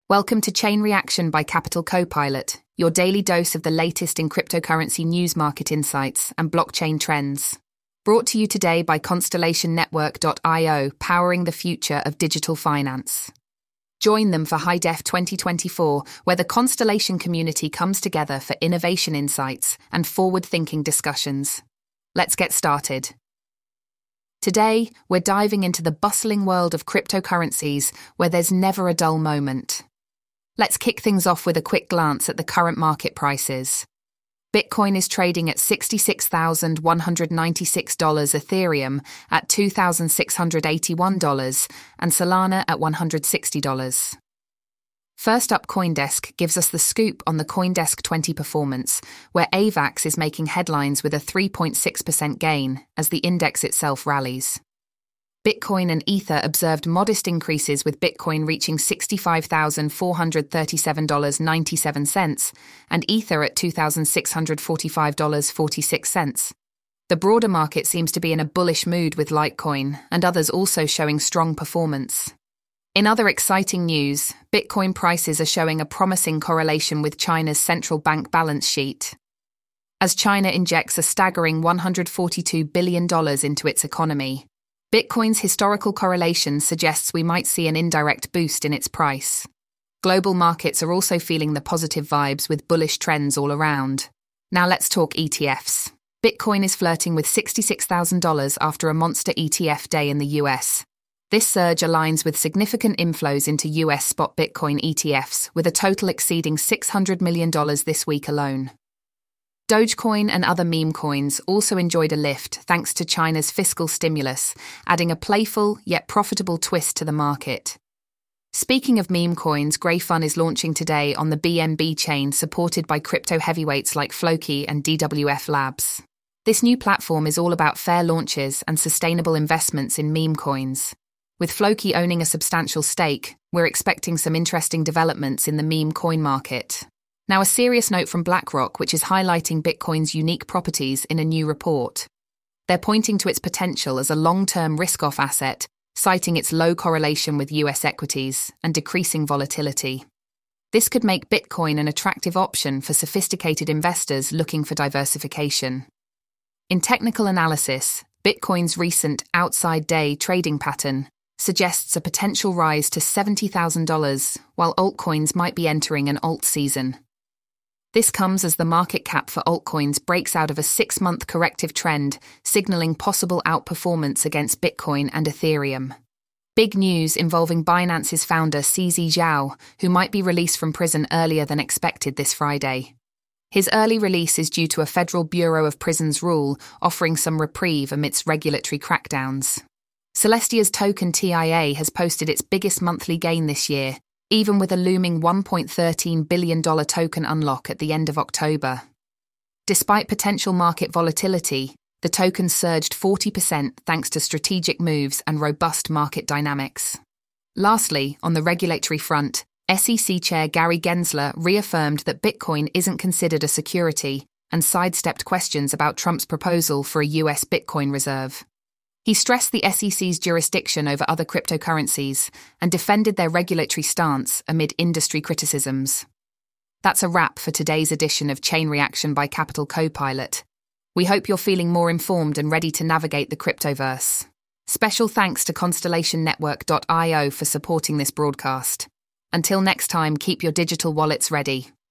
Welcome to Chain Reaction by Capital Copilot, your daily dose of the latest in cryptocurrency news, market insights, and blockchain trends. Brought to you today by ConstellationNetwork.io, powering the future of digital finance. Join them for HiDef 2024, where the Constellation community comes together for innovation insights and forward-thinking discussions. Let's get started. Today, we're diving into the bustling world of cryptocurrencies, where there's never a dull moment. Let's kick things off with a quick glance at the current market prices. Bitcoin is trading at $66,196, Ethereum at $2,681, and Solana at $160. First up, CoinDesk gives us the scoop on the CoinDesk 20 performance, where AVAX is making headlines with a 3.6% gain as the index itself rallies. Bitcoin and Ether observed modest increases, with Bitcoin reaching $65,437.97 and Ether at $2,645.46. The broader market seems to be in a bullish mood, with Litecoin and others also showing strong performance. In other exciting news, Bitcoin prices are showing a promising correlation with China's central bank balance sheet, as China injects a staggering $142 billion into its economy. Bitcoin's historical correlation suggests we might see an indirect boost in its price. Global markets are also feeling the positive vibes, with bullish trends all around. Now let's talk ETFs. Bitcoin is flirting with $66,000 after a monster ETF day in the US. This surge aligns with significant inflows into US spot Bitcoin ETFs, with a total exceeding $600 million this week alone. Dogecoin and other meme coins also enjoyed a lift thanks to China's fiscal stimulus, adding a playful yet profitable twist to the market. Speaking of meme coins, Grayfun is launching today on the BNB chain, supported by crypto heavyweights like Floki and DWF Labs. This new platform is all about fair launches and sustainable investments in meme coins. With Floki owning a substantial stake, we're expecting some interesting developments in the meme coin market. Now, a serious note from BlackRock, which is highlighting Bitcoin's unique properties in a new report. They're pointing to its potential as a long-term risk-off asset, citing its low correlation with US equities and decreasing volatility. This could make Bitcoin an attractive option for sophisticated investors looking for diversification. In technical analysis, Bitcoin's recent outside day trading pattern suggests a potential rise to $70,000, while altcoins might be entering an alt season. This comes as the market cap for altcoins breaks out of a 6-month corrective trend, signaling possible outperformance against Bitcoin and Ethereum. Big news involving Binance's founder CZ Zhao, who might be released from prison earlier than expected this Friday. His early release is due to a Federal Bureau of Prisons rule offering some reprieve amidst regulatory crackdowns. Celestia's token TIA has posted its biggest monthly gain this year, even with a looming $1.13 billion token unlock at the end of October. Despite potential market volatility, the token surged 40% thanks to strategic moves and robust market dynamics. Lastly, on the regulatory front, SEC Chair Gary Gensler reaffirmed that Bitcoin isn't considered a security and sidestepped questions about Trump's proposal for a US Bitcoin reserve. He stressed the SEC's jurisdiction over other cryptocurrencies and defended their regulatory stance amid industry criticisms. That's a wrap for today's edition of Chain Reaction by Capital Copilot. We hope you're feeling more informed and ready to navigate the cryptoverse. Special thanks to ConstellationNetwork.io for supporting this broadcast. Until next time, keep your digital wallets ready.